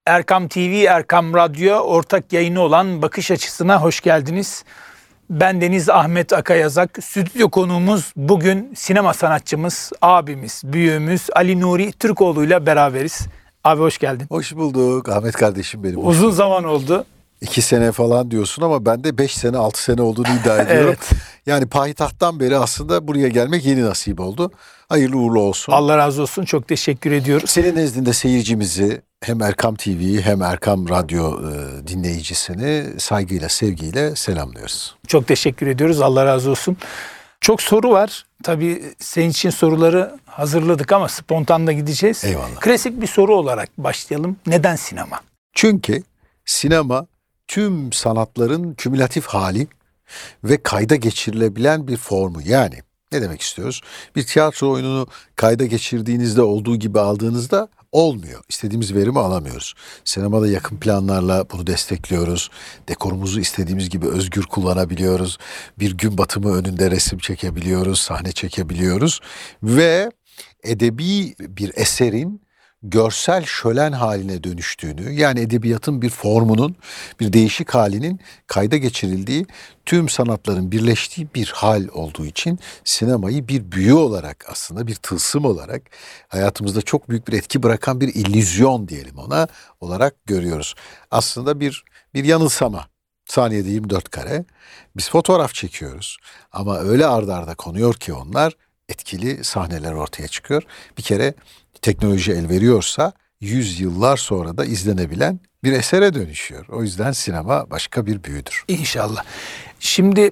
Erkam TV, Erkam Radyo ortak yayını olan Bakış Açısı'na hoş geldiniz. Ben Deniz Ahmet Akayazak. Stüdyo konuğumuz bugün sinema sanatçımız, abimiz, büyüğümüz Ali Nuri Türkoğlu ile beraberiz. Abi hoş geldin. Hoş bulduk Ahmet kardeşim benim. Uzun zaman oldu. 2 sene falan diyorsun ama ben de 5 sene 6 sene olduğunu iddia ediyorum. Evet. Yani payitahttan beri aslında buraya gelmek yeni nasip oldu. Hayırlı uğurlu olsun. Allah razı olsun. Çok teşekkür ediyoruz. Senin nezdinde seyircimizi hem Erkam TV'yi hem Erkam Radyo dinleyicisini saygıyla, sevgiyle selamlıyoruz. Çok teşekkür ediyoruz. Allah razı olsun. Çok soru var. Tabii senin için soruları hazırladık ama spontan da gideceğiz. Eyvallah. Klasik bir soru olarak başlayalım. Neden sinema? Çünkü sinema tüm sanatların kümülatif hali ve kayda geçirilebilen bir formu. Yani ne demek istiyoruz? Bir tiyatro oyununu kayda geçirdiğinizde olduğu gibi aldığınızda olmuyor. İstediğimiz verimi alamıyoruz. Sinemada yakın planlarla bunu destekliyoruz. Dekorumuzu istediğimiz gibi özgür kullanabiliyoruz. Bir gün batımı önünde resim çekebiliyoruz, sahne çekebiliyoruz. Ve edebi bir eserin görsel şölen haline dönüştüğünü, yani edebiyatın bir formunun, bir değişik halinin kayda geçirildiği, tüm sanatların birleştiği bir hal olduğu için sinemayı bir büyü olarak, aslında bir tılsım olarak, hayatımızda çok büyük bir etki bırakan bir illüzyon diyelim ona, olarak görüyoruz. Aslında bir yanılsama. Saniyede 24 kare. Biz fotoğraf çekiyoruz ama öyle arda arda konuyor ki onlar, etkili sahneler ortaya çıkıyor. Bir kere teknoloji el veriyorsa 100 yıllar sonra da izlenebilen bir esere dönüşüyor. O yüzden sinema başka bir büyüdür. İnşallah. Şimdi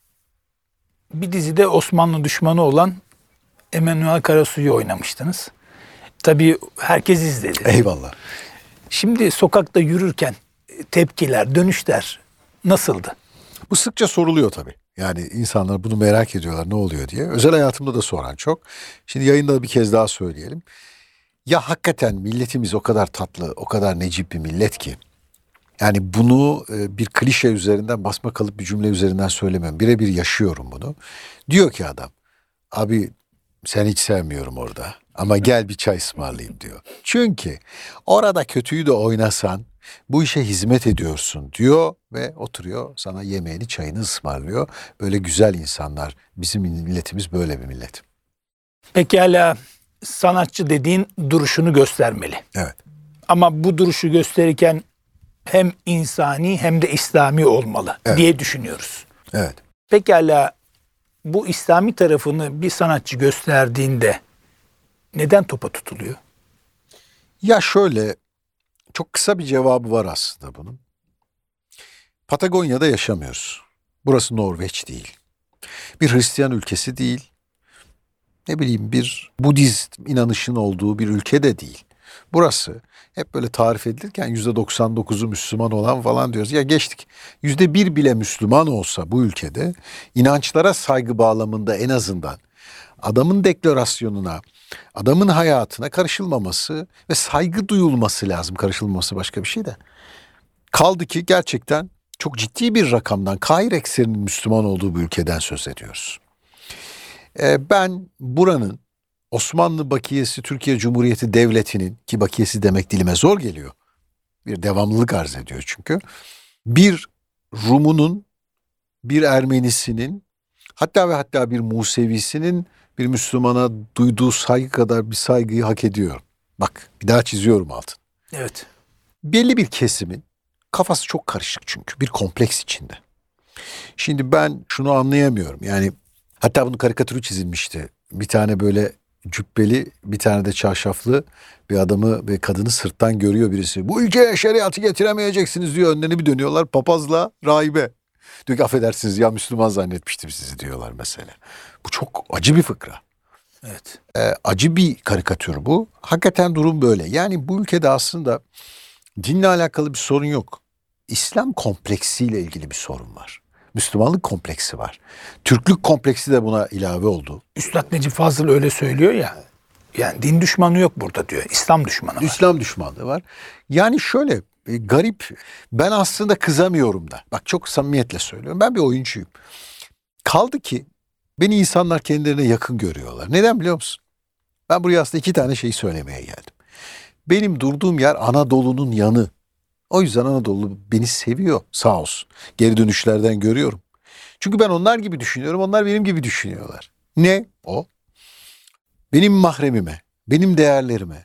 bir dizide Osmanlı düşmanı olan Emanuel Karasu'yu oynamıştınız. Tabii herkes izledi. Eyvallah. Şimdi sokakta yürürken tepkiler, dönüşler nasıldı? Bu sıkça soruluyor tabii. Yani insanlar bunu merak ediyorlar, ne oluyor diye. Özel hayatımda da soran çok. Şimdi yayında bir kez daha söyleyelim. Ya hakikaten milletimiz o kadar tatlı, o kadar necip bir millet ki. Yani bunu bir klişe üzerinden, basma kalıp bir cümle üzerinden söylemiyorum. Birebir yaşıyorum bunu. Diyor ki adam, abi seni hiç sevmiyorum orada ama gel bir çay ısmarlayayım diyor. Çünkü orada kötüyü de oynasan bu işe hizmet ediyorsun diyor ve oturuyor sana yemeğini, çayını ısmarlıyor. Böyle güzel insanlar. Bizim milletimiz böyle bir millet. Pekala, sanatçı dediğin duruşunu göstermeli. Evet. Ama bu duruşu gösterirken hem insani hem de İslami olmalı diye düşünüyoruz. Evet. Pekala, bu İslami tarafını bir sanatçı gösterdiğinde neden topa tutuluyor? Ya şöyle, çok kısa bir cevabı var aslında bunun. Patagonya'da yaşamıyoruz. Burası Norveç değil. Bir Hristiyan ülkesi değil. Ne bileyim, bir Budist inanışın olduğu bir ülke de değil. Burası hep böyle tarif edilirken %99'u Müslüman olan falan diyoruz. Ya geçtik. %1 bile Müslüman olsa bu ülkede inançlara saygı bağlamında en azından adamın deklarasyonuna, adamın hayatına karışılmaması ve saygı duyulması lazım. Karışılmaması başka bir şey de. Kaldı ki gerçekten çok ciddi bir rakamdan, Kahir ekserinin Müslüman olduğu bir ülkeden söz ediyoruz. Ben buranın Osmanlı Bakiyesi Türkiye Cumhuriyeti Devleti'nin, ki bakiyesi demek dilime zor geliyor, bir devamlılık arz ediyor çünkü, bir Rum'unun, bir Ermenisinin, hatta ve hatta bir Musevisinin bir Müslümana duyduğu saygı kadar bir saygıyı hak ediyor. Bak, bir daha çiziyorum altını. Evet. Belli bir kesimin kafası çok karışık çünkü, bir kompleks içinde. Şimdi ben şunu anlayamıyorum, yani hatta bunun karikatürü çizilmişti. Bir tane böyle cübbeli, bir tane de çarşaflı bir adamı ve kadını sırttan görüyor birisi. Bu ülkeye şeriatı getiremeyeceksiniz diyor. Önlerine bir dönüyorlar, papazla rahibe. Diyor ki affedersiniz ya, Müslüman zannetmiştim sizi diyorlar mesela. Bu çok acı bir fıkra. Evet. Acı bir karikatür bu. Hakikaten durum böyle. Yani bu ülkede aslında dinle alakalı bir sorun yok. İslam kompleksiyle ilgili bir sorun var. Müslümanlık kompleksi var. Türklük kompleksi de buna ilave oldu. Üstad Necip Fazıl öyle söylüyor ya. Yani din düşmanı yok burada diyor. İslam düşmanı var. İslam düşmanlığı var. Yani şöyle garip. Ben aslında kızamıyorum da. Bak, çok samimiyetle söylüyorum. Ben bir oyuncuyum. Kaldı ki beni insanlar kendilerine yakın görüyorlar. Neden biliyor musun? Ben buraya aslında 2 tane şey söylemeye geldim. Benim durduğum yer Anadolu'nun yanı. O yüzden Anadolu beni seviyor sağ olsun. Geri dönüşlerden görüyorum. Çünkü ben onlar gibi düşünüyorum, onlar benim gibi düşünüyorlar. Ne o? Benim mahremime, benim değerlerime,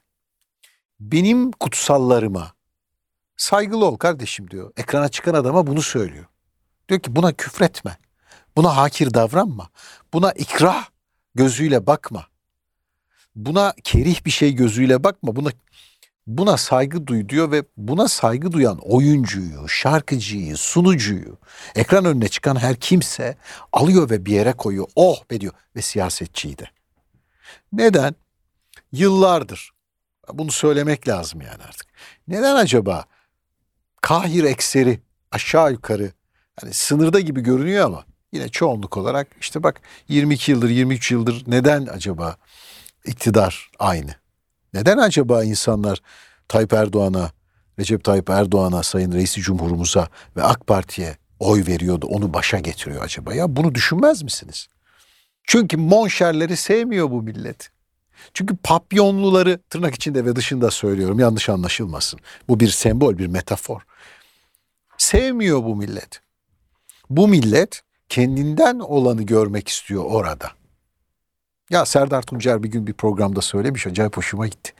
benim kutsallarıma saygılı ol kardeşim diyor. Ekrana çıkan adama bunu söylüyor. Diyor ki buna küfretme, buna hakir davranma, buna ikrah gözüyle bakma, buna kerih bir şey gözüyle bakma, buna saygı duy diyor ve buna saygı duyan oyuncuyu, şarkıcıyı, sunucuyu, ekran önüne çıkan her kimse alıyor ve bir yere koyuyor. Oh be diyor ve siyasetçiyi de. Neden? Yıllardır, bunu söylemek lazım yani artık. Neden acaba Kahir ekseri aşağı yukarı hani sınırda gibi görünüyor ama yine çoğunluk olarak işte bak 22 yıldır 23 yıldır neden acaba iktidar aynı? Neden acaba insanlar Tayyip Erdoğan'a, Recep Tayyip Erdoğan'a, Sayın Reisi Cumhurumuza ve AK Parti'ye oy veriyordu, onu başa getiriyor acaba? Ya bunu düşünmez misiniz? Çünkü monşerleri sevmiyor bu millet. Çünkü papyonluları tırnak içinde ve dışında söylüyorum, yanlış anlaşılmasın. Bu bir sembol, bir metafor. Sevmiyor bu millet. Bu millet kendinden olanı görmek istiyor orada. Ya Serdar Tuncer bir gün bir programda söylemiş, acayip hoşuma gitti.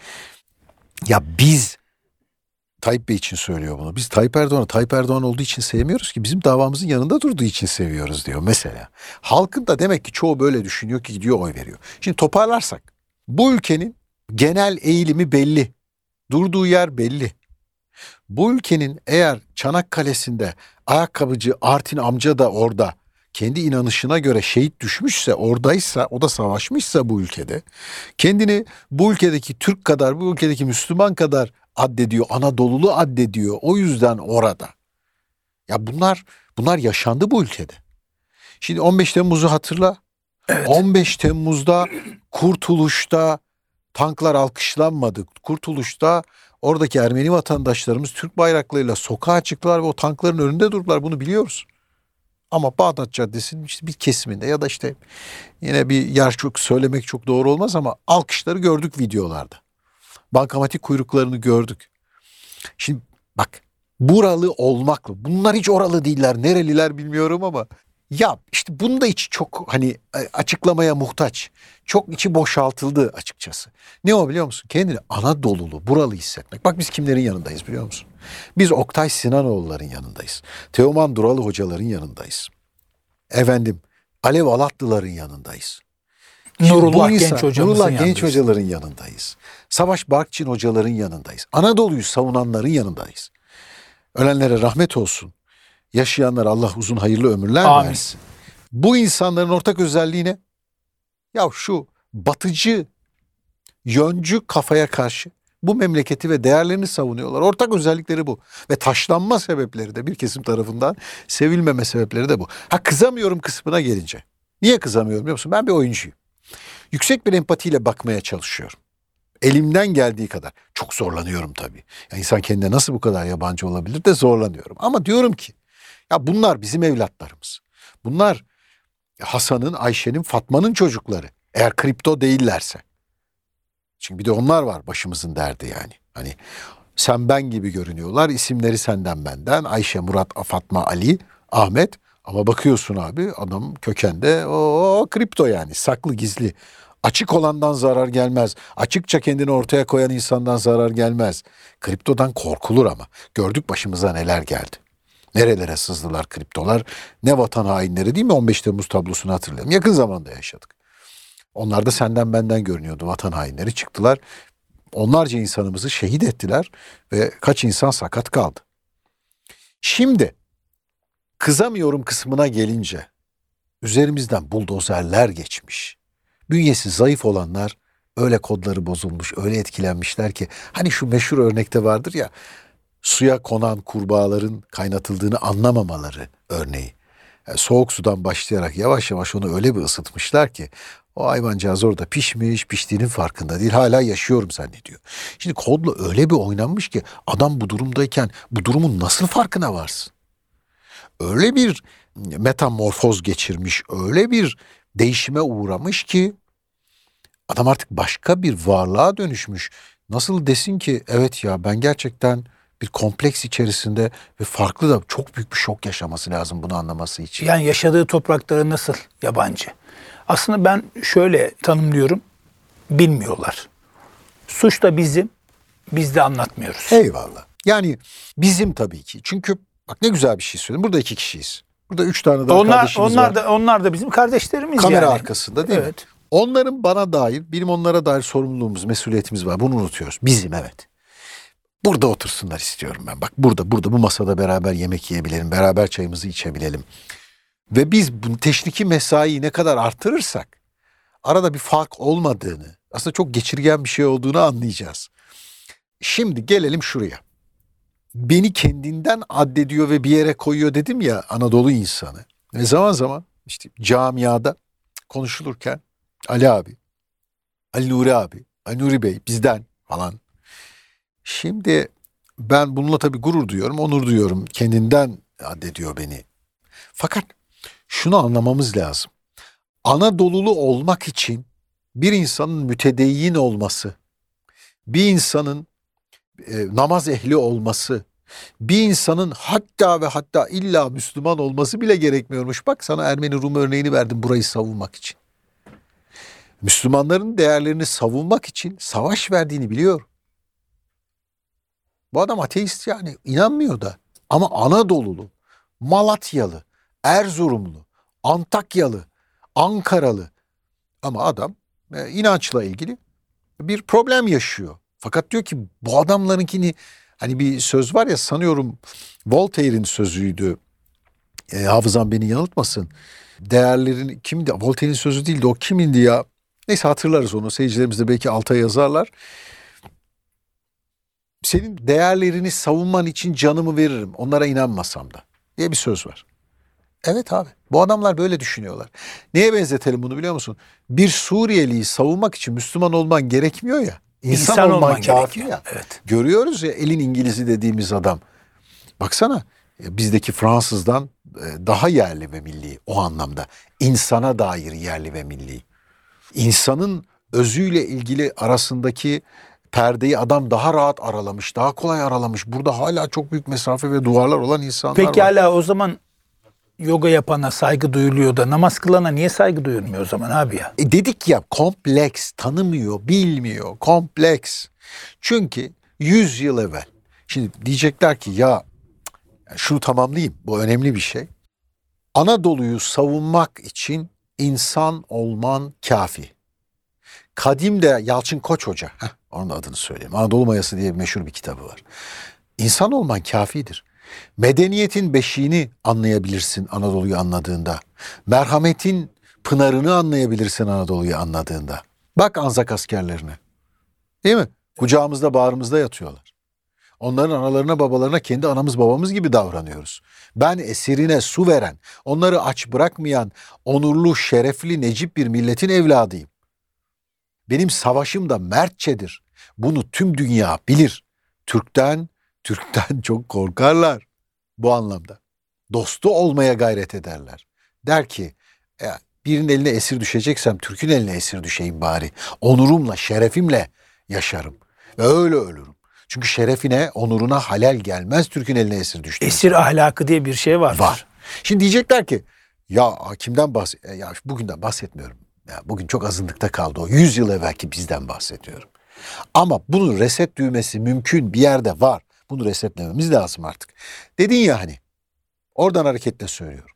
Ya biz, Tayyip Bey için söylüyor bunu. Biz Tayyip Erdoğan olduğu için sevmiyoruz ki, bizim davamızın yanında durduğu için seviyoruz diyor mesela. Halkın da demek ki çoğu böyle düşünüyor ki gidiyor oy veriyor. Şimdi toparlarsak, bu ülkenin genel eğilimi belli. Durduğu yer belli. Bu ülkenin eğer Çanakkale'sinde ayakkabıcı Artin amca da orada kendi inanışına göre şehit düşmüşse, oradaysa, o da savaşmışsa bu ülkede, kendini bu ülkedeki Türk kadar, bu ülkedeki Müslüman kadar addediyor, Anadolulu addediyor. O yüzden orada. Ya bunlar yaşandı bu ülkede. Şimdi 15 Temmuz'u hatırla. Evet. 15 Temmuz'da Kurtuluş'ta tanklar alkışlanmadı. Kurtuluş'ta oradaki Ermeni vatandaşlarımız Türk bayraklarıyla sokağa çıktılar ve o tankların önünde durdular. Bunu biliyoruz. Ama Bağdat Caddesi'nin işte bir kesiminde ya da işte yine bir yer çok söylemek çok doğru olmaz ama alkışları gördük videolarda. Bankamatik kuyruklarını gördük. Şimdi bak, buralı olmakla, bunlar hiç oralı değiller, nereliler bilmiyorum ama ya işte bunun da içi çok hani açıklamaya muhtaç. Çok içi boşaltıldı açıkçası. Ne o biliyor musun? Kendini Anadolulu, buralı hissetmek. Bak biz kimlerin yanındayız biliyor musun? Biz Oktay Sinanoğulların yanındayız. Teoman Duralı hocaların yanındayız. Efendim, Alev Alatlıların yanındayız. Nurullah Genç hocamızın Nurullah yanındayız. Genç hocaların yanındayız. Savaş Barkçın hocaların yanındayız. Anadolu'yu savunanların yanındayız. Ölenlere rahmet olsun. Yaşayanlara Allah uzun hayırlı ömürler Amin. versin. Bu insanların ortak özelliği ne? Ya şu batıcı, yöncü kafaya karşı bu memleketi ve değerlerini savunuyorlar. Ortak özellikleri bu. Ve taşlanma sebepleri de bir kesim tarafından sevilmeme sebepleri de bu. Ha, kızamıyorum kısmına gelince. Niye kızamıyorum biliyor musun? Ben bir oyuncuyum. Yüksek bir empatiyle bakmaya çalışıyorum. Elimden geldiği kadar. Çok zorlanıyorum tabii. Ya insan kendine nasıl bu kadar yabancı olabilir de zorlanıyorum. Ama diyorum ki ya bunlar bizim evlatlarımız. Bunlar Hasan'ın, Ayşe'nin, Fatma'nın çocukları. Eğer kripto değillerse. Çünkü bir de onlar var başımızın derdi yani. Hani sen ben gibi görünüyorlar. İsimleri senden benden. Ayşe, Murat, Fatma, Ali, Ahmet. Ama bakıyorsun abi adam kökende o kripto yani. Saklı gizli. Açık olandan zarar gelmez. Açıkça kendini ortaya koyan insandan zarar gelmez. Kriptodan korkulur ama. Gördük başımıza neler geldi. Nerelere sızdılar kriptolar. Ne vatan hainleri değil mi? 15 Temmuz tablosunu hatırlayalım. Yakın zamanda yaşadık. Onlar da senden benden görünüyordu. Vatan hainleri çıktılar. Onlarca insanımızı şehit ettiler ve kaç insan sakat kaldı. Şimdi kızamıyorum kısmına gelince üzerimizden buldozerler geçmiş. Bünyesi zayıf olanlar öyle kodları bozulmuş, öyle etkilenmişler ki hani şu meşhur örnekte vardır ya, suya konan kurbağaların kaynatıldığını anlamamaları örneği. Yani soğuk sudan başlayarak yavaş yavaş onu öyle bir ısıtmışlar ki o hayvancağız orada pişmiş, piştiğinin farkında değil, hala yaşıyorum zannediyor. Şimdi kodla öyle bir oynanmış ki adam bu durumdayken bu durumun nasıl farkına varsın? Öyle bir metamorfoz geçirmiş, öyle bir değişime uğramış ki adam artık başka bir varlığa dönüşmüş. Nasıl desin ki evet ya ben gerçekten bir kompleks içerisinde ve farklı da çok büyük bir şok yaşaması lazım bunu anlaması için. Yani yaşadığı topraklara nasıl yabancı? Aslında ben şöyle tanımlıyorum. Bilmiyorlar. Suç da bizim, biz de anlatmıyoruz. Eyvallah. Yani bizim tabii ki. Çünkü bak ne güzel bir şey söyledim. Burada 2 kişiyiz. Burada 3 tane daha kardeşimiz var. Onlar da bizim kardeşlerimiz Kamera yani. arkasında değil mi? Evet. Onların bana dair, benim onlara dair sorumluluğumuz, mesuliyetimiz var. Bunu unutuyoruz. Bizim evet. Burada otursunlar istiyorum ben. Bak burada bu masada beraber yemek yiyebilelim. Beraber çayımızı içebilelim. Ve biz bu teşniki mesaiyi ne kadar artırırsak arada bir fark olmadığını, aslında çok geçirgen bir şey olduğunu anlayacağız. Şimdi gelelim şuraya. Beni kendinden addediyor ve bir yere koyuyor dedim ya Anadolu insanı. Ve zaman zaman işte camiada konuşulurken Ali abi, Ali Nuri abi, Ali Nuri Bey bizden falan. Şimdi ben bununla tabii gurur duyuyorum, onur duyuyorum. Kendinden addediyor beni. Fakat şunu anlamamız lazım. Anadolulu olmak için bir insanın mütedeyyin olması, bir insanın namaz ehli olması, bir insanın hatta ve hatta illa Müslüman olması bile gerekmiyormuş. Bak sana Ermeni Rum örneğini verdim burayı savunmak için. Müslümanların değerlerini savunmak için savaş verdiğini biliyor. Bu adam ateist yani inanmıyor da. Ama Anadolulu, Malatyalı, Erzurumlu, Antakyalı, Ankaralı ama adam inançla ilgili bir problem yaşıyor. Fakat diyor ki bu adamlarınkini hani bir söz var ya sanıyorum Voltaire'in sözüydü. Hafızam beni yanıltmasın. Değerlerin kimdi? Voltaire'in sözü değildi. O kimindi ya? Neyse hatırlarız onu. Seyircilerimiz de belki alta yazarlar. Senin değerlerini savunman için canımı veririm. Onlara inanmasam da. Diye bir söz var. Evet abi. Bu adamlar böyle düşünüyorlar. Neye benzetelim bunu biliyor musun? Bir Suriyeliyi savunmak için Müslüman olman gerekmiyor ya. İnsan olman kafi ya. Evet. Görüyoruz ya elin İngiliz'i dediğimiz adam. Baksana bizdeki Fransızdan daha yerli ve milli o anlamda. İnsana dair yerli ve milli. İnsanın özüyle ilgili arasındaki perdeyi adam daha rahat aralamış, daha kolay aralamış. Burada hala çok büyük mesafe ve duvarlar olan insanlar var. Pekala o zaman yoga yapana saygı duyuluyor da namaz kılana niye saygı duyulmuyor o zaman abi ya? Dedik ya kompleks, tanımıyor, bilmiyor, kompleks. Çünkü 100 yıl evvel. Şimdi diyecekler ki ya şunu tamamlayayım, bu önemli bir şey. Anadolu'yu savunmak için insan olman kafi. Kadim'de Yalçın Koç Hoca, onun da adını söyleyeyim. Anadolu Mayası diye meşhur bir kitabı var. İnsan olman kafidir. Medeniyetin beşiğini anlayabilirsin Anadolu'yu anladığında. Merhametin pınarını anlayabilirsin Anadolu'yu anladığında. Bak Anzak askerlerine. Değil mi? Kucağımızda bağrımızda yatıyorlar. Onların analarına babalarına kendi anamız babamız gibi davranıyoruz. Ben esirine su veren, onları aç bırakmayan, onurlu, şerefli, necip bir milletin evladıyım. Benim savaşım da mertçedir. Bunu tüm dünya bilir. Türk'ten çok korkarlar bu anlamda. Dostu olmaya gayret ederler. Der ki birinin eline esir düşeceksem Türk'ün eline esir düşeyim bari. Onurumla, şerefimle yaşarım. Ve öyle ölürüm. Çünkü şerefine, onuruna halel gelmez Türk'ün eline esir düştüğü. Esir ahlakı diye bir şey vardır. Var. Şimdi diyecekler ki ya kimden ya bugünden bahsetmiyorum. Ya bugün çok azınlıkta kaldı o. 100 yıl evvelki bizden bahsediyorum. Ama bunun reset düğmesi mümkün bir yerde var. Bunu resetlememiz lazım artık. Dedin ya hani oradan hareketle söylüyorum.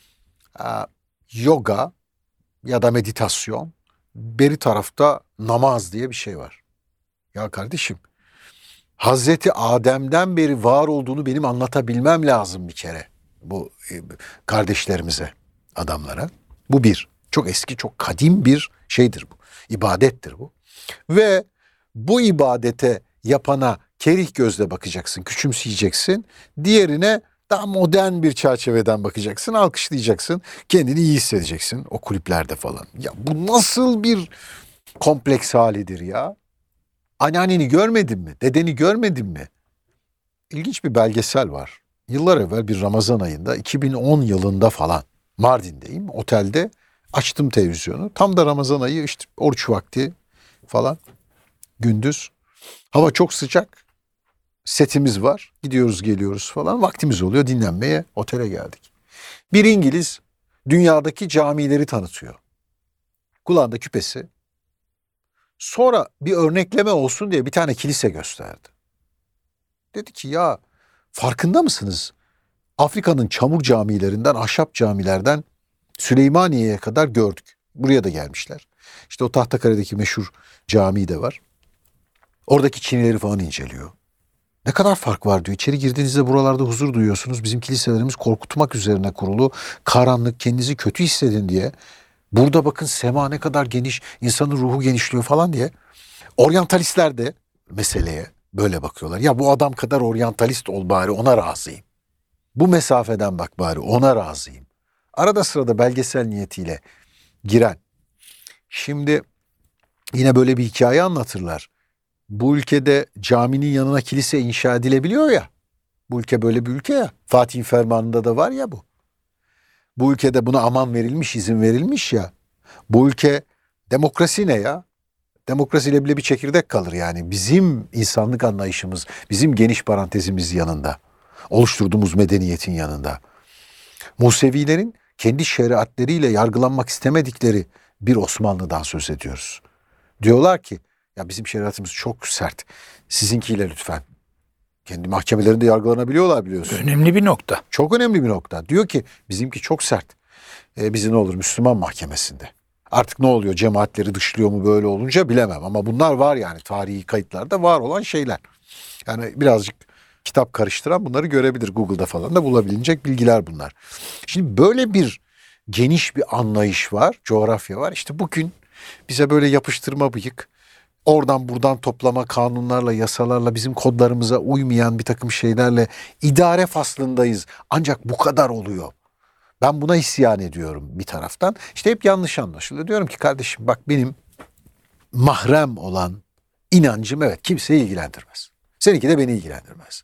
Yoga ya da meditasyon beri tarafta namaz diye bir şey var. Ya kardeşim Hazreti Adem'den beri var olduğunu benim anlatabilmem lazım bir kere bu kardeşlerimize, adamlara. Bu bir. Çok eski, çok kadim bir şeydir bu. İbadettir bu. Ve bu ibadete yapana kerih gözle bakacaksın, küçümseyeceksin. Diğerine daha modern bir çerçeveden bakacaksın, alkışlayacaksın. Kendini iyi hissedeceksin o kulüplerde falan. Ya bu nasıl bir kompleks halidir ya? Anneanneni görmedin mi? Dedeni görmedin mi? İlginç bir belgesel var. Yıllar evvel bir Ramazan ayında 2010 yılında falan Mardin'deyim. Otelde açtım televizyonu. Tam da Ramazan ayı işte oruç vakti falan gündüz. Hava çok sıcak. Setimiz var. Gidiyoruz geliyoruz falan. Vaktimiz oluyor dinlenmeye. Otele geldik. Bir İngiliz dünyadaki camileri tanıtıyor. Kulağında küpesi. Sonra bir örnekleme olsun diye bir tane kilise gösterdi. Dedi ki ya farkında mısınız? Afrika'nın çamur camilerinden, ahşap camilerden Süleymaniye'ye kadar gördük. Buraya da gelmişler. İşte o Tahtakale'deki meşhur cami de var. Oradaki çinileri falan inceliyor. Ne kadar fark var diyor. İçeri girdiğinizde buralarda huzur duyuyorsunuz. Bizim kiliselerimiz korkutmak üzerine kurulu. Karanlık, kendinizi kötü hissedin diye. Burada bakın sema ne kadar geniş, insanın ruhu genişliyor falan diye. Oryantalistler de meseleye böyle bakıyorlar. Ya bu adam kadar oryantalist ol bari, ona razıyım. Bu mesafeden bak bari, ona razıyım. Arada sırada belgesel niyetiyle giren. Şimdi yine böyle bir hikaye anlatırlar. Bu ülkede caminin yanına kilise inşa edilebiliyor ya. Bu ülke böyle bir ülke ya. Fatih'in fermanında da var ya bu. Bu ülkede buna aman verilmiş, izin verilmiş ya. Bu ülke demokrasi ne ya? Demokrasiyle bile bir çekirdek kalır yani. Bizim insanlık anlayışımız, bizim geniş parantezimiz yanında. Oluşturduğumuz medeniyetin yanında. Musevilerin kendi şeriatleriyle yargılanmak istemedikleri bir Osmanlı'dan söz ediyoruz. Diyorlar ki ya bizim şeriatımız çok sert. Sizinkiyle lütfen. Kendi mahkemelerinde yargılanabiliyorlar biliyorsun. Önemli bir nokta. Çok önemli bir nokta. Diyor ki bizimki çok sert. Bizi ne olur Müslüman mahkemesinde. Artık ne oluyor cemaatleri dışlıyor mu böyle olunca bilemem. Ama bunlar var yani tarihi kayıtlarda var olan şeyler. Yani birazcık kitap karıştıran bunları görebilir. Google'da falan da bulabilecek bilgiler bunlar. Şimdi böyle bir geniş bir anlayış var, coğrafya var. İşte bugün bize böyle yapıştırma bıyık, oradan buradan toplama kanunlarla, yasalarla, bizim kodlarımıza uymayan bir takım şeylerle idare faslındayız. Ancak bu kadar oluyor. Ben buna isyan ediyorum bir taraftan. İşte hep yanlış anlaşılıyor. Diyorum ki kardeşim bak benim mahrem olan inancım evet kimseyi ilgilendirmez. Seninki de beni ilgilendirmez.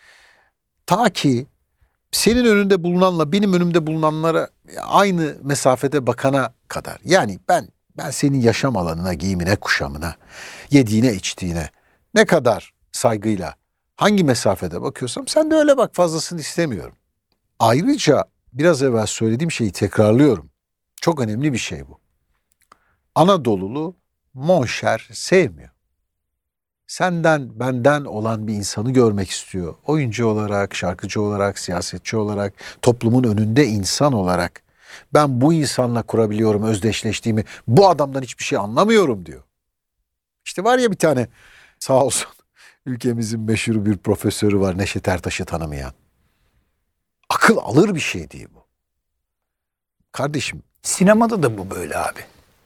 Ta ki senin önünde bulunanla benim önümde bulunanlara aynı mesafede bakana kadar. Yani ben senin yaşam alanına, giyimine, kuşamına, yediğine, içtiğine ne kadar saygıyla, hangi mesafede bakıyorsam sen de öyle bak, fazlasını istemiyorum. Ayrıca biraz evvel söylediğim şeyi tekrarlıyorum. Çok önemli bir şey bu. Anadolulu monşer sevmiyor. Senden, benden olan bir insanı görmek istiyor. Oyuncu olarak, şarkıcı olarak, siyasetçi olarak, toplumun önünde insan olarak. Ben bu insanla kurabiliyorum özdeşleştiğimi, bu adamdan hiçbir şey anlamıyorum diyor. İşte var ya bir tane sağ olsun ülkemizin meşhur bir profesörü var Neşet Ertaş'ı tanımayan. Akıl alır bir şey değil bu. Kardeşim. Sinemada da bu böyle abi.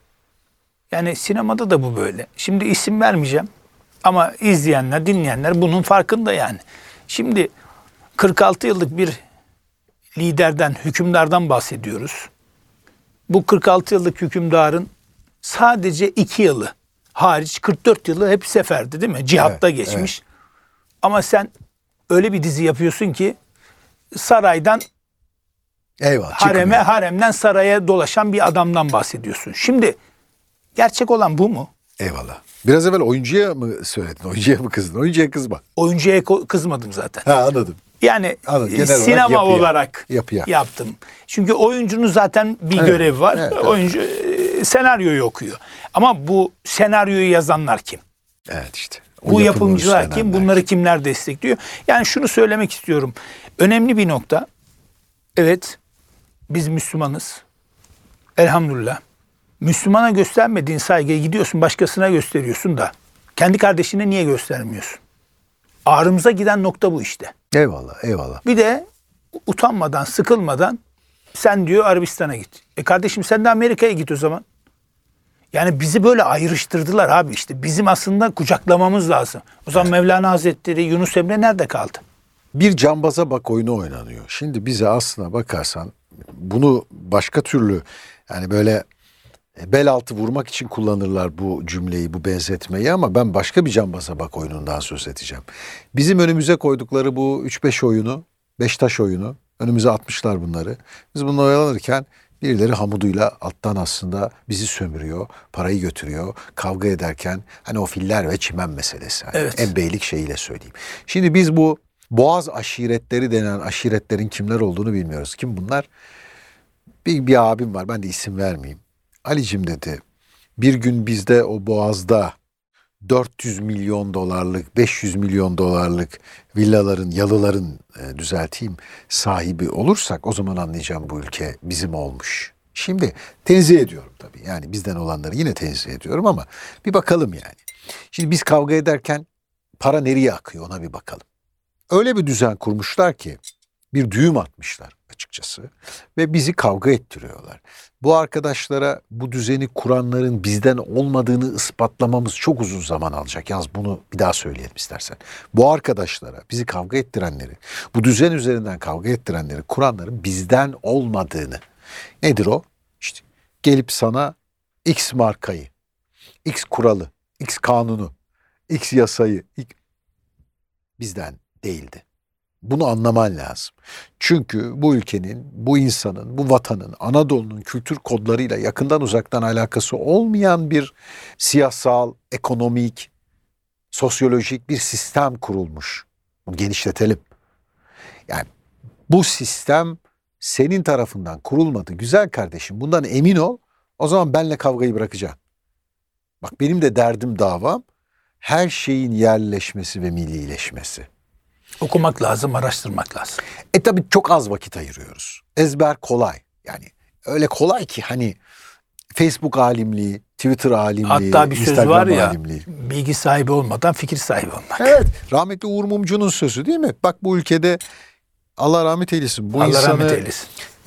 Yani sinemada da bu böyle. Şimdi isim vermeyeceğim. Ama izleyenler, dinleyenler bunun farkında yani. Şimdi 46 yıllık bir liderden, hükümdardan bahsediyoruz. Bu 46 yıllık hükümdarın sadece 2 yılı hariç 44 yılı hep seferde değil mi? Cihatta Evet, geçmiş. evet. Ama sen öyle bir dizi yapıyorsun ki saraydan Eyvallah. haremden saraya dolaşan bir adamdan bahsediyorsun. Şimdi gerçek olan bu mu? Eyvallah. Biraz evvel oyuncuya mı söyledin? Oyuncuya mı kızdın? Oyuncuya kızma. Oyuncuya kızmadım zaten. Ha anladım. Yani Anladım. Genel olarak sinema yapıya. olarak Yapıya. yaptım. Çünkü oyuncunun zaten bir Evet, görevi var. evet, evet. Oyuncu senaryoyu okuyor. Ama bu senaryoyu yazanlar kim? Evet işte. O Bu yapımı yapımcılar kim? üstlenenler. Bunları kimler destekliyor? Yani şunu söylemek istiyorum. Önemli bir nokta. Evet, biz Müslümanız. Elhamdülillah. Müslümana göstermediğin saygıyı gidiyorsun başkasına gösteriyorsun da kendi kardeşine niye göstermiyorsun? Ağrımıza giden nokta bu işte. Eyvallah, eyvallah. Bir de utanmadan, sıkılmadan sen diyor Arabistan'a git. Kardeşim sen de Amerika'ya git o zaman. Yani bizi böyle ayrıştırdılar abi işte. Bizim aslında kucaklamamız lazım. O zaman Mevlana Hazretleri, Yunus Emre nerede kaldı? Bir cambaza bak oyunu oynanıyor. Şimdi bize aslına bakarsan bunu başka türlü yani böyle bel altı vurmak için kullanırlar bu cümleyi, bu benzetmeyi ama ben başka bir cambaza bak oyunundan söz edeceğim. Bizim önümüze koydukları bu 3-5 oyunu, 5 taş oyunu, önümüze atmışlar bunları. Biz bununla oyalanırken Birileri hamuduyla alttan aslında bizi sömürüyor, parayı götürüyor. Kavga ederken hani o filler ve çimen meselesi. Hani Evet. en beylik şeyiyle söyleyeyim. Şimdi biz bu Boğaz aşiretleri denen aşiretlerin kimler olduğunu bilmiyoruz. Kim bunlar? Bir abim var, ben de isim vermeyeyim. Alicim dedi, bir gün bizde o Boğaz'da 400 milyon dolarlık, 500 milyon dolarlık villaların, yalıların düzelteyim sahibi olursak o zaman anlayacağım bu ülke bizim olmuş. Şimdi tenzih ediyorum tabii. Yani bizden olanları yine tenzih ediyorum ama bir bakalım yani. Şimdi biz kavga ederken para nereye akıyor ona bir bakalım. Öyle bir düzen kurmuşlar ki bir düğüm atmışlar açıkçası ve bizi kavga ettiriyorlar. Bu arkadaşlara bu düzeni kuranların bizden olmadığını ispatlamamız çok uzun zaman alacak. Yalnız bunu bir daha söyleyelim istersen. Bu arkadaşlara, bizi kavga ettirenleri, bu düzen üzerinden kavga ettirenleri kuranların bizden olmadığını. Nedir o? İşte gelip sana X markayı, X kuralı, X kanunu, X yasayı bizden değildi. Bunu anlaman lazım. Çünkü bu ülkenin, bu insanın, bu vatanın, Anadolu'nun kültür kodlarıyla yakından uzaktan alakası olmayan bir siyasal, ekonomik, sosyolojik bir sistem kurulmuş. Bunu genişletelim. Yani bu sistem senin tarafından kurulmadı. Güzel kardeşim, bundan emin ol. O zaman benle kavgayı bırakacaksın. Bak benim de derdim, davam her şeyin yerleşmesi ve millileşmesi. Okumak lazım, araştırmak lazım. Tabii çok az vakit ayırıyoruz. Ezber kolay. Yani öyle kolay ki hani Facebook alimliği, Twitter alimliği, Hatta bir söz Instagram var ya, alimliği. bilgi sahibi olmadan fikir sahibi olmak. Evet, rahmetli Uğur Mumcu'nun sözü değil mi? Bak bu ülkede Allah rahmet eylesin. Allah rahmet eylesin.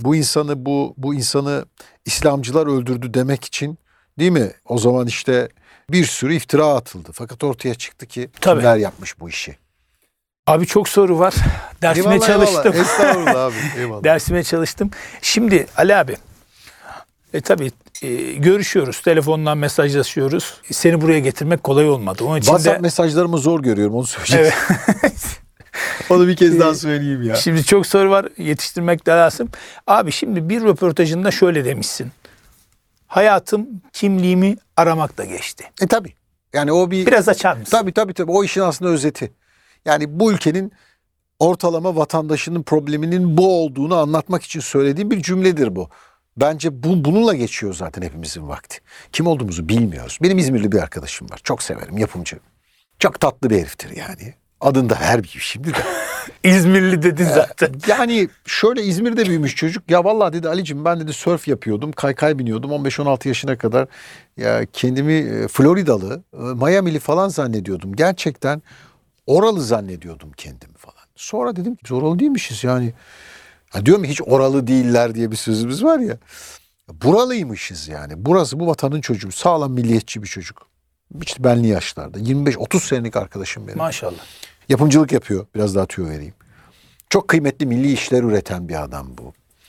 Bu insanı İslamcılar öldürdü demek için değil mi? O zaman işte bir sürü iftira atıldı. Fakat ortaya çıktı ki Tabii. kimler yapmış bu işi? Abi çok soru var. Dersime Eyvallah, çalıştım. eyvallah. Estağfurullah abi. Eyvallah. Dersime çalıştım. Şimdi Ali abi, tabii görüşüyoruz. Telefondan mesajlaşıyoruz. Seni buraya getirmek kolay olmadı. Onun için WhatsApp de mesajlarımı zor görüyorum, onu söyleyeceğim. evet. Onu bir kez daha söyleyeyim ya. Şimdi çok soru var. Yetiştirmek de lazım. Abi şimdi bir röportajında şöyle demişsin. Hayatım kimliğimi aramakla geçti. Tabii. Yani o bir... Biraz açar mısın? Tabii. O işin aslında özeti. Yani bu ülkenin ortalama vatandaşının probleminin bu olduğunu anlatmak için söylediğim bir cümledir bu. Bence bununla geçiyor zaten hepimizin vakti. Kim olduğumuzu bilmiyoruz. Benim İzmirli bir arkadaşım var. Çok severim, yapımcı. Çok tatlı bir heriftir yani. Adında her bir şimdi de. İzmirli dedin zaten. Yani şöyle İzmir'de büyümüş çocuk. Ya vallahi dedi Ali'cim, ben dedi sörf yapıyordum. Kaykay biniyordum 15-16 yaşına kadar. Ya kendimi Floridalı, Miami'li falan zannediyordum. Gerçekten oralı zannediyordum kendimi falan. Sonra dedim ki biz oralı değilmişiz yani. Ha diyorum ya, hiç oralı değiller diye bir sözümüz var ya. Buralıymışız yani. Burası bu vatanın çocuğu. Sağlam milliyetçi bir çocuk. İşte benli yaşlarda. 25-30 senelik arkadaşım benim. Maşallah. Yapımcılık yapıyor. Biraz daha tüyo vereyim. Çok kıymetli milli işler üreten bir adam bu.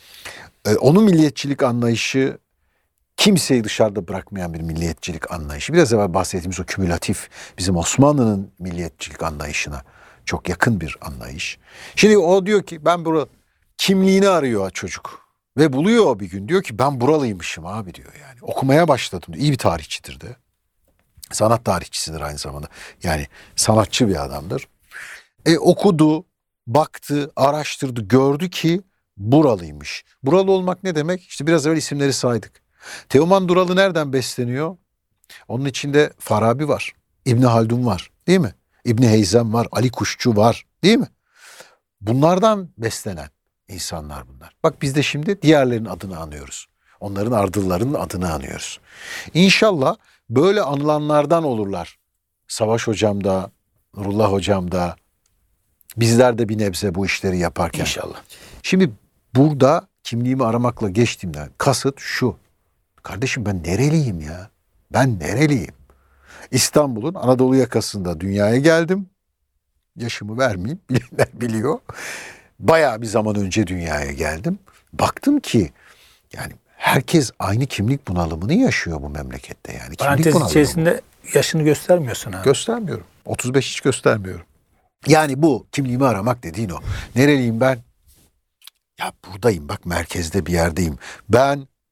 Onun milliyetçilik anlayışı kimseyi dışarıda bırakmayan bir milliyetçilik anlayışı. Biraz evvel bahsettiğimiz o kümülatif bizim Osmanlı'nın milliyetçilik anlayışına çok yakın bir anlayış. Şimdi o diyor ki ben burada kimliğini arıyor çocuk. Ve buluyor o bir gün. Diyor ki ben buralıymışım abi diyor yani. Okumaya başladım diyor. İyi bir tarihçidir de. Sanat tarihçisidir aynı zamanda. Yani sanatçı bir adamdır. Okudu, baktı, araştırdı, gördü ki buralıymış. Buralı olmak ne demek? İşte biraz evvel isimleri saydık. Teoman Duralı nereden besleniyor? Onun içinde Farabi var, İbni Haldun var değil mi? İbni Heyzem var, Ali Kuşçu var değil mi? Bunlardan beslenen insanlar bunlar. Bak biz de şimdi diğerlerinin adını anıyoruz. Onların ardıllarının adını anıyoruz. İnşallah böyle anılanlardan olurlar. Savaş hocam da, Nurullah hocam da, bizler de bir nebze bu işleri yaparken. İnşallah. Şimdi burada kimliğimi aramakla geçtiğimden kasıt şu. Kardeşim ben nereliyim ya? Ben nereliyim? İstanbul'un Anadolu yakasında dünyaya geldim. Yaşımı vermeyeyim, bilenler biliyor. Bayağı bir zaman önce dünyaya geldim. Baktım ki yani herkes aynı kimlik bunalımını yaşıyor bu memlekette yani. Kimlik Parantez bunalımı. içerisinde yaşını göstermiyorsun ha. Göstermiyorum. 35 hiç göstermiyorum. Yani bu kimliğimi aramak dediğin o. Nereliyim ben? Ya buradayım bak, merkezde bir yerdeyim. Ben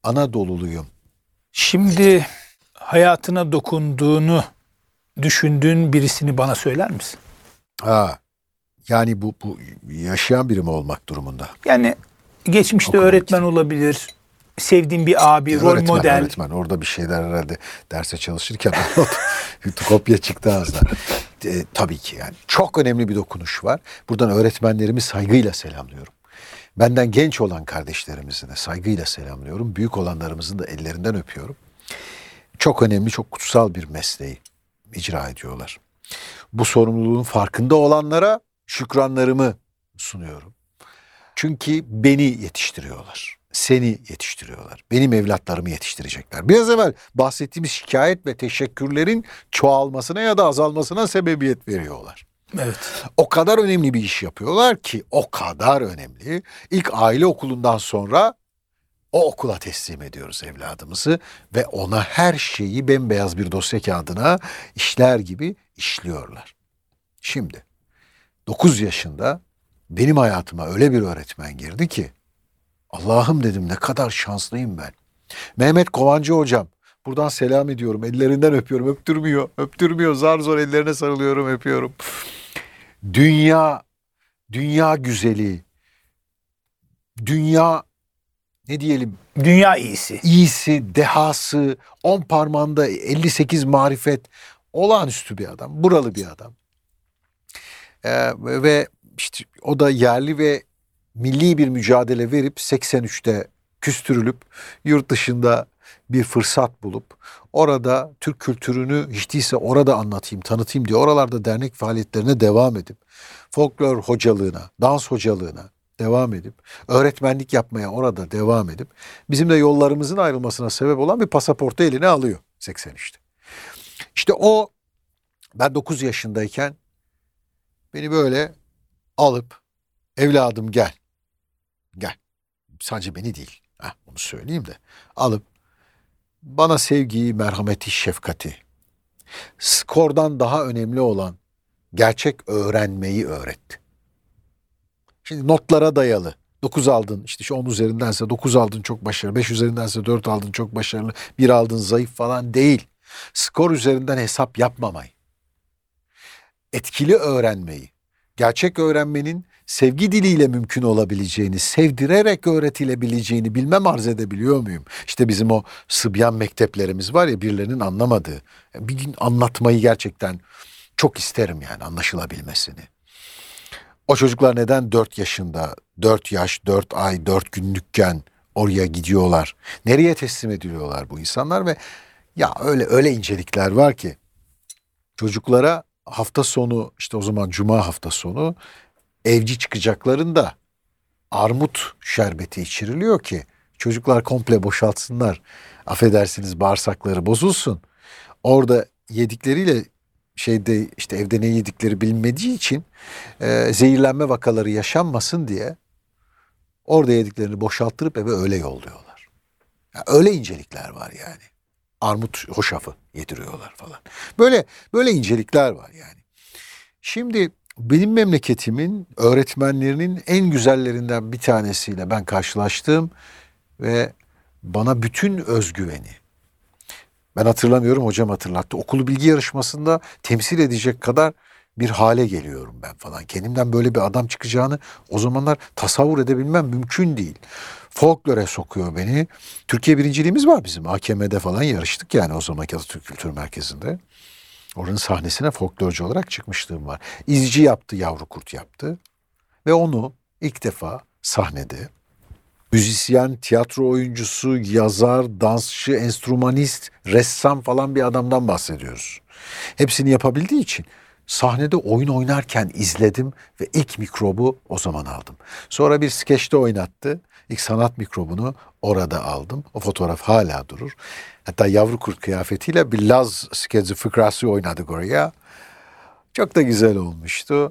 Anadoluluyum. Şimdi hayatına dokunduğunu düşündüğün birisini bana söyler misin? Ha, yani bu yaşayan biri mi olmak durumunda? Yani geçmişte Okudum öğretmen olabilir, sevdiğin bir abi, rol model. Öğretmen. Orada bir şeyler herhalde derse çalışırken kopya çıktı ağzına. Tabii ki yani. Çok önemli bir dokunuş var. Buradan öğretmenlerimi saygıyla selamlıyorum. Benden genç olan kardeşlerimizi de saygıyla selamlıyorum. Büyük olanlarımızın da ellerinden öpüyorum. Çok önemli, çok kutsal bir mesleği icra ediyorlar. Bu sorumluluğun farkında olanlara şükranlarımı sunuyorum. Çünkü beni yetiştiriyorlar. Seni yetiştiriyorlar. Benim evlatlarımı yetiştirecekler. Biraz evvel bahsettiğimiz şikayet ve teşekkürlerin çoğalmasına ya da azalmasına sebebiyet veriyorlar. Evet. O kadar önemli bir iş yapıyorlar ki, o kadar önemli. İlk aile okulundan sonra o okula teslim ediyoruz evladımızı ve ona her şeyi bembeyaz bir dosya kağıdına işler gibi işliyorlar. Şimdi 9 yaşında benim hayatıma öyle bir öğretmen girdi ki, Allah'ım dedim, ne kadar şanslıyım ben. Mehmet Kovancı hocam, buradan selam ediyorum, ellerinden öpüyorum, öptürmüyor, zar zor ellerine sarılıyorum, öpüyorum. Dünya güzeli, dünya ne diyelim, Dünya iyisi. iyisi, dehası, 10 parmağında 58 marifet, olağanüstü bir adam, buralı bir adam. Ve işte o da yerli ve milli bir mücadele verip 83'te küstürülüp yurt dışında bir fırsat bulup orada Türk kültürünü hiç değilse orada anlatayım, tanıtayım diye oralarda dernek faaliyetlerine devam edip folklor hocalığına, dans hocalığına devam edip öğretmenlik yapmaya orada devam edip bizim de yollarımızın ayrılmasına sebep olan bir pasaportu eline alıyor 83'te. İşte o, ben 9 yaşındayken beni böyle alıp, evladım gel. Sadece beni değil, bunu söyleyeyim de, alıp bana sevgiyi, merhameti, şefkati, skordan daha önemli olan gerçek öğrenmeyi öğretti. Şimdi notlara dayalı. 9 aldın, işte şu 10 üzerindense 9 aldın, çok başarılı. 5 üzerindense 4 aldın, çok başarılı. 1 aldın, zayıf falan değil. Skor üzerinden hesap yapmamayı. Etkili öğrenmeyi. Gerçek öğrenmenin sevgi diliyle mümkün olabileceğini, sevdirerek öğretilebileceğini bilmem arz edebiliyor muyum? İşte bizim o Sıbyan mekteplerimiz var ya, birilerinin anlamadığı. Bir gün anlatmayı gerçekten çok isterim, yani anlaşılabilmesini. O çocuklar neden 4 yaşında, 4 yaş, 4 ay, 4 günlükken oraya gidiyorlar? Nereye teslim ediliyorlar bu insanlar? Ve ya öyle incelikler var ki çocuklara hafta sonu, işte o zaman cuma hafta sonu evci çıkacaklarında armut şerbeti içiriliyor ki çocuklar komple boşaltsınlar. Affedersiniz, bağırsakları bozulsun. Orada yedikleriyle şeyde, işte evde ne yedikleri bilinmediği için zehirlenme vakaları yaşanmasın diye orada yediklerini boşalttırıp eve öyle yolluyorlar. Yani öyle incelikler var yani. Armut hoşafı yediriyorlar falan. Böyle incelikler var yani. Şimdi benim memleketimin öğretmenlerinin en güzellerinden bir tanesiyle ben karşılaştım ve bana bütün özgüveni, ben hatırlamıyorum, hocam hatırlattı, okulu bilgi yarışmasında temsil edecek kadar bir hale geliyorum ben falan. Kendimden böyle bir adam çıkacağını o zamanlar tasavvur edebilmem mümkün değil. Folklore sokuyor beni. Türkiye birinciliğimiz var bizim. AKM'de falan yarıştık yani, o zamanki Atatürk Kültür Merkezi'nde. Oranın sahnesine folklorcu olarak çıkmışlığım var. İzci yaptı, Yavru Kurt yaptı. Ve onu ilk defa sahnede müzisyen, tiyatro oyuncusu, yazar, dansçı, enstrümanist, ressam falan bir adamdan bahsediyoruz. Hepsini yapabildiği için sahnede oyun oynarken izledim ve ilk mikrobu o zaman aldım. Sonra bir skeçte oynattı. İlk sanat mikrobunu orada aldım. O fotoğraf hala durur. Hatta Yavru Kurt kıyafetiyle bir Laz skeci fıkrası oynadık oraya. Çok da güzel olmuştu.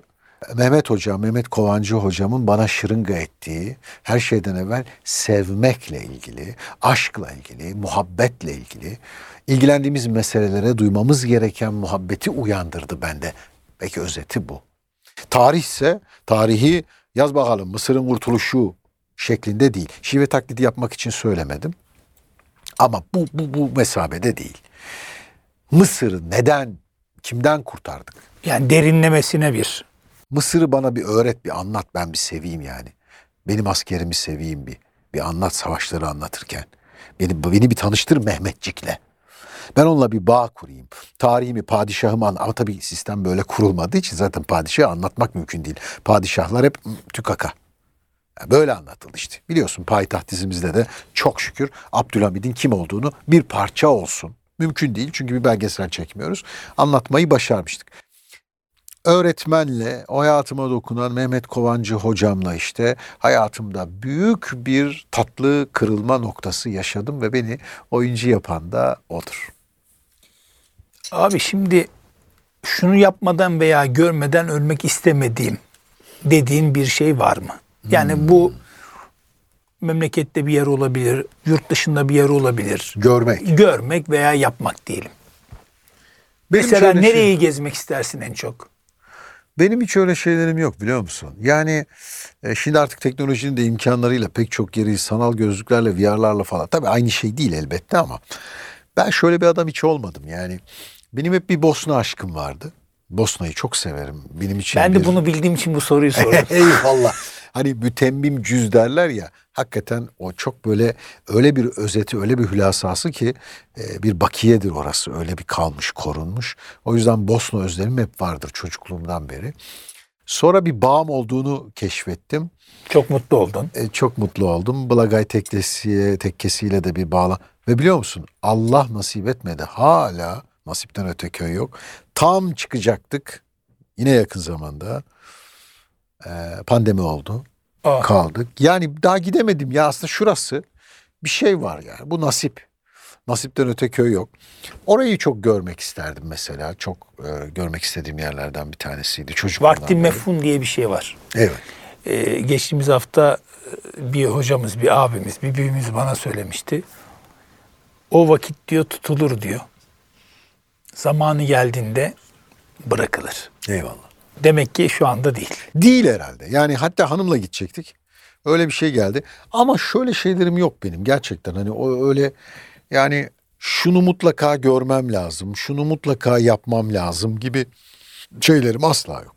Mehmet Kovancı hocamın bana şırınga ettiği, her şeyden evvel sevmekle ilgili, aşkla ilgili, muhabbetle ilgili, ilgilendiğimiz meselelere duymamız gereken muhabbeti uyandırdı bende. Belki özeti bu. Tarih ise, tarihi yaz bakalım, Mısır'ın kurtuluşu şeklinde değil. Şive taklidi yapmak için söylemedim. Ama bu mesabede değil. Mısır'ı neden, kimden kurtardık? Yani derinlemesine bir. Mısır'ı bana bir öğret, bir anlat, ben bir seveyim yani. Benim askerimi seveyim bir anlat savaşları anlatırken. Beni bir tanıştır Mehmetçik'le. Ben onunla bir bağ kurayım. Tarihimi, padişahımı ama tabii sistem böyle kurulmadığı için zaten padişahı anlatmak mümkün değil. Padişahlar hep tükaka. Böyle anlatıldı işte. Biliyorsun payitaht dizimizde de çok şükür Abdülhamid'in kim olduğunu bir parça olsun. Mümkün değil çünkü bir belgesel çekmiyoruz. Anlatmayı başarmıştık. Öğretmenle, o hayatıma dokunan Mehmet Kovancı hocamla işte hayatımda büyük bir tatlı kırılma noktası yaşadım ve beni oyuncu yapan da odur. Abi şimdi şunu yapmadan veya görmeden ölmek istemediğim dediğin bir şey var mı? Yani bu memlekette bir yer olabilir, yurt dışında bir yer olabilir. Görmek. Görmek veya yapmak diyelim. Benim Mesela şöyle nereyi gezmek istersin en çok? Benim hiç öyle şeylerim yok biliyor musun? Yani şimdi artık teknolojinin de imkanlarıyla pek çok yeri sanal gözlüklerle, VR'larla falan. Tabii aynı şey değil elbette ama ben şöyle bir adam hiç olmadım yani. Benim hep bir Bosna aşkım vardı. Bosna'yı çok severim. Benim için Ben de bunu bildiğim için bu soruyu sordum. Eyvallah. Hani mütemmim cüz derler ya. Hakikaten o çok böyle öyle bir özeti, öyle bir hülasası ki bir bakiyedir orası. Öyle bir kalmış, korunmuş. O yüzden Bosna özlemim hep vardır çocukluğumdan beri. Sonra bir bağım olduğunu keşfettim. Çok mutlu oldun. Çok mutlu oldum. Blagay tekkesiyle de bir bağla. Ve biliyor musun? Allah nasip etmedi. Hala nasipten öte köy yok. Tam çıkacaktık. Yine yakın zamanda. Pandemi oldu. Kaldık. Yani daha gidemedim ya aslında şurası bir şey var yani. Bu nasip. Nasipten öte köy yok. Orayı çok görmek isterdim mesela. Çok görmek istediğim yerlerden bir tanesiydi. Çocukluğumdan Vakti beri. mefhum diye bir şey var. Evet. Geçtiğimiz hafta bir hocamız, bir abimiz, bir büyüğümüz bana söylemişti. O vakit diyor tutulur diyor. Zamanı geldiğinde bırakılır. Eyvallah. Demek ki şu anda değil. Değil herhalde. Yani hatta hanımla gidecektik. Öyle bir şey geldi. Ama şöyle şeylerim yok benim gerçekten. Hani o öyle yani şunu mutlaka görmem lazım. Şunu mutlaka yapmam lazım gibi şeylerim asla yok.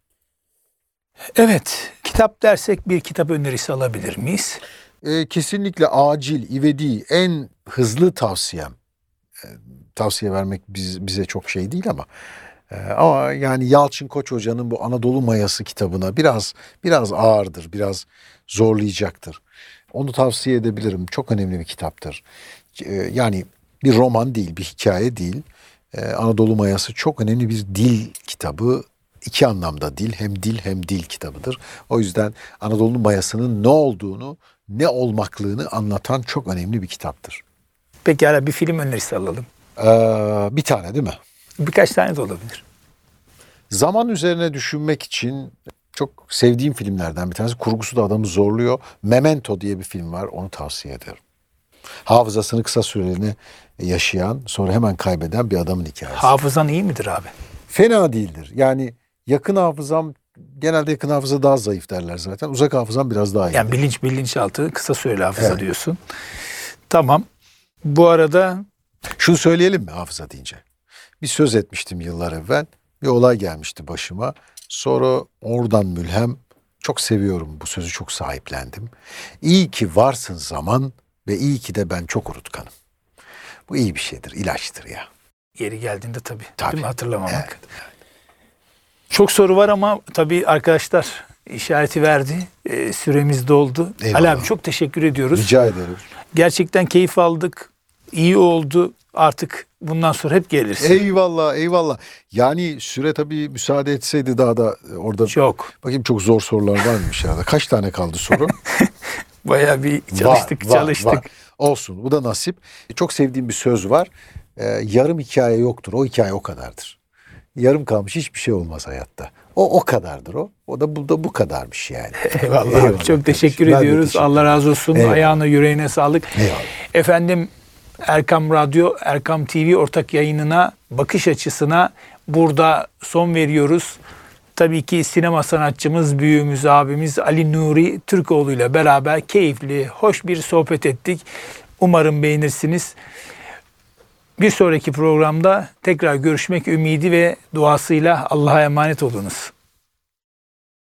Evet, kitap dersek bir kitap önerisi alabilir miyiz? Kesinlikle acil, ivedi, en hızlı tavsiyem. Tavsiye vermek bize çok şey değil ama yani Yalçın Koç Hoca'nın bu Anadolu Mayası kitabına biraz ağırdır, biraz zorlayacaktır. Onu tavsiye edebilirim. Çok önemli bir kitaptır. Yani bir roman değil, bir hikaye değil. Anadolu Mayası çok önemli bir dil kitabı. İki anlamda dil, hem dil hem dil kitabıdır. O yüzden Anadolu Mayası'nın ne olduğunu, ne olmaklığını anlatan çok önemli bir kitaptır. Pekala bir film önerisi alalım. Bir tane değil mi? Birkaç tane de olabilir. Zaman üzerine düşünmek için çok sevdiğim filmlerden bir tanesi. Kurgusu da adamı zorluyor. Memento diye bir film var. Onu tavsiye ederim. Hafızasını kısa süreliğine yaşayan, sonra hemen kaybeden bir adamın hikayesi. Hafızan iyi midir abi? Fena değildir. Yani yakın hafızam, genelde yakın hafıza daha zayıf derler zaten. Uzak hafızam biraz daha iyi. Yani bilinçaltı, kısa süreli hafıza Evet. diyorsun. Tamam. Bu arada Şunu söyleyelim mi hafıza deyince? Bir söz etmiştim yıllar evvel. Bir olay gelmişti başıma. Sonra oradan mülhem çok seviyorum bu sözü, çok sahiplendim. İyi ki varsın zaman ve iyi ki de ben çok unutkanım. Bu iyi bir şeydir, ilaçtır ya. yeri geldiğinde tabii. Tabii. Değil mi? Hatırlamamak. Evet. Çok soru var ama tabii arkadaşlar işareti verdi. Süremiz doldu. Eyvallah. Ali abi çok teşekkür ediyoruz. Rica ederim. Gerçekten keyif aldık. İyi oldu. Artık bundan sonra hep geliriz. Eyvallah, eyvallah. Yani süre tabii müsaade etseydi daha da orada... Çok. Bakayım çok zor sorular varmış herhalde. Kaç tane kaldı soru? Bayağı bir çalıştık. Var. Olsun, bu da nasip. Çok sevdiğim bir söz var. Yarım hikaye yoktur. O hikaye o kadardır. Yarım kalmış hiçbir şey olmaz hayatta. O kadardır o. O da bu kadarmış yani. Eyvallah. Çok teşekkür Ben de ediyoruz. teşekkür Allah razı olsun. Eyvallah. Ayağına yüreğine sağlık. Eyvallah. Efendim Erkam Radyo, Erkam TV ortak yayınına, bakış açısına burada son veriyoruz. Tabii ki sinema sanatçımız, büyüğümüz, abimiz Ali Nuri Türkoğlu ile beraber keyifli, hoş bir sohbet ettik. Umarım beğenirsiniz. Bir sonraki programda tekrar görüşmek ümidi ve duasıyla Allah'a emanet olunuz.